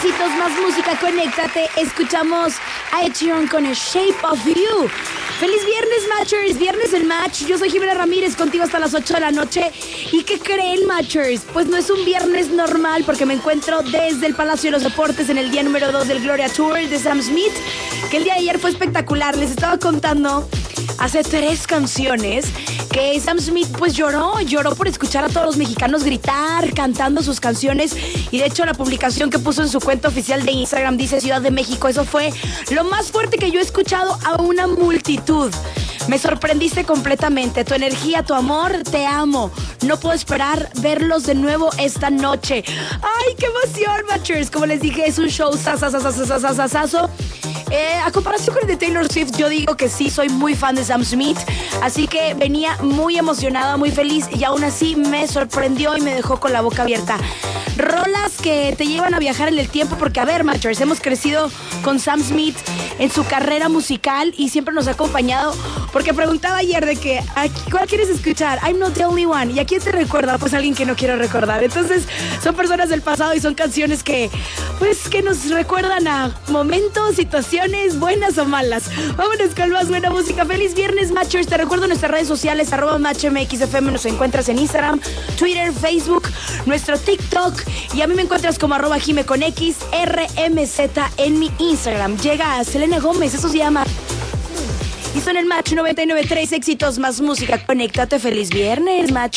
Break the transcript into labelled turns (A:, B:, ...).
A: éxitos, más música, conéctate. Escuchamos a Ed Sheeran con el Shape of You. ¡Feliz viernes, Matchers! Viernes del Match. Yo soy Jimena Ramírez, contigo hasta las 8 de la noche. ¿Y qué creen, Matchers? Pues no es un viernes normal porque me encuentro desde el Palacio de los Deportes en el día número 2 del Gloria Tour de Sam Smith, que el día de ayer fue espectacular. Les estaba contando hace 3 canciones que Sam Smith pues lloró por escuchar a todos los mexicanos gritar, cantando sus canciones, y de hecho la publicación que puso en su cuenta oficial de Instagram dice Ciudad de México. Eso fue lo más fuerte que yo he escuchado a una multitud. Me sorprendiste completamente, tu energía, tu amor, te amo. No puedo esperar verlos de nuevo esta noche. ¡Ay, qué emoción, Matchers! Como les dije, es un show sasasasasasasasasaso. A comparación con el de Taylor Swift, yo digo que sí, soy muy fan de Sam Smith, así que venía muy emocionada, muy feliz, y aún así me sorprendió y me dejó con la boca abierta. Rolas que te llevan a viajar en el tiempo, porque a ver, Matchers, hemos crecido con Sam Smith en su carrera musical y siempre nos ha acompañado, porque preguntaba ayer de que ¿cuál quieres escuchar? I'm Not the Only One. ¿Y a quién te recuerda? Pues a alguien que no quiero recordar. Entonces son personas del pasado y son canciones que nos recuerdan a momentos, situaciones buenas o malas. Vámonos con más buena música. Feliz viernes, Matchers. Te recuerdo nuestras redes sociales, @MatchMXFM. Nos encuentras en Instagram, Twitter, Facebook, nuestro TikTok, y a mí me encuentras como @JimeConX, RMZ en mi Instagram. Llega Selena Gómez, eso se llama. Y son el Match 99.3, éxitos más música. Conéctate, feliz viernes, Match.